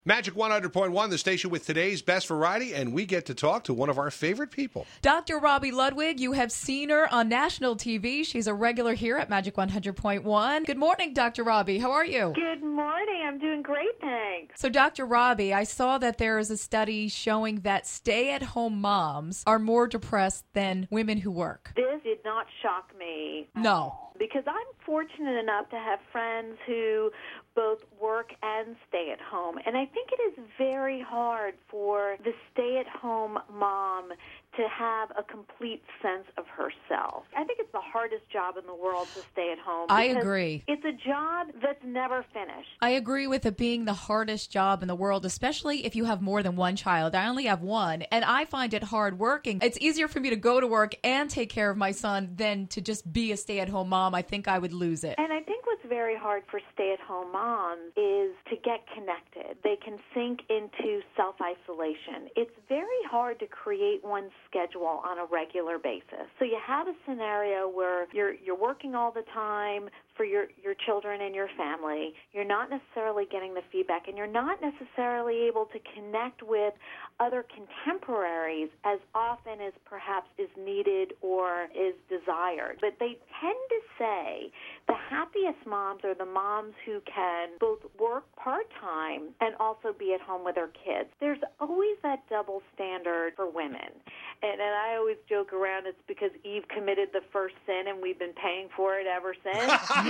Magic 100.1, the station with today's best variety, and we get to talk to one of our favorite people. Dr. Robbie Ludwig, you have seen her on national TV. She's a regular here at Magic 100.1. Good morning, Dr. Robbie. How are you? Good morning. I'm doing great, thanks. So, Dr. Robbie, I saw that there is a study showing that stay-at-home moms are more depressed than women who work. This did not shock me. No. Because I'm fortunate enough to have friends who both work and stay at home. And I think it is very hard for the stay-at-home mom to have a complete sense of herself. I think it's the hardest job in the world to stay at home. I agree. It's a job that's never finished. I agree with it being the hardest job in the world, especially if you have more than one child. I only have one, and I find it hard working. It's easier for me to go to work and take care of my son than to just be a stay-at-home mom. I think I would lose it. And I think what's very hard for stay-at-home moms is to get connected. They can sink into self-isolation. It's very hard to create one's schedule on a regular basis. So you have a scenario where you're working all the time for your children and your family. You're not necessarily getting the feedback, and you're not necessarily able to connect with other contemporaries as often as perhaps is needed or is desired. But they tend to say the happiest moms are the moms who can both work part-time and also be at home with their kids. There's always that double standard for women. And I always joke around it's because Eve committed the first sin and we've been paying for it ever since.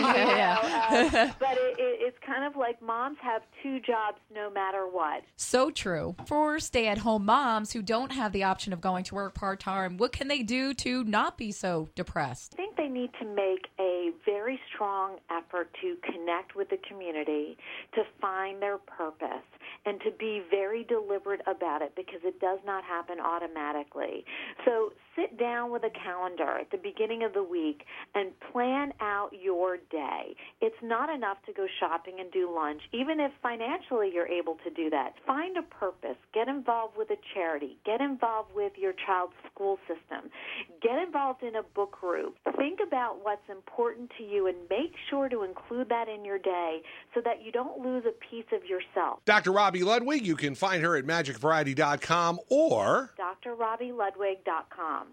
But it's kind of like moms have two jobs no matter what. So true. For stay-at-home moms who don't have the option of going to work part-time, what can they do to not be so depressed? I think they need to make a very strong effort to connect with the community, to find their purpose, and to be very deliberate about it because it does not happen automatically. So sit down with a calendar at the beginning of the week and plan out your day. It's not enough to go shopping and do lunch, even if financially you're able to do that. Find a purpose. Get involved with a charity. Get involved with your child's school system. Get involved in a book group. Think about what's important to you and make sure to include that in your day so that you don't lose a piece of yourself. Dr. Robbie Ludwig, you can find her at magicvariety.com or drrobbieludwig.com.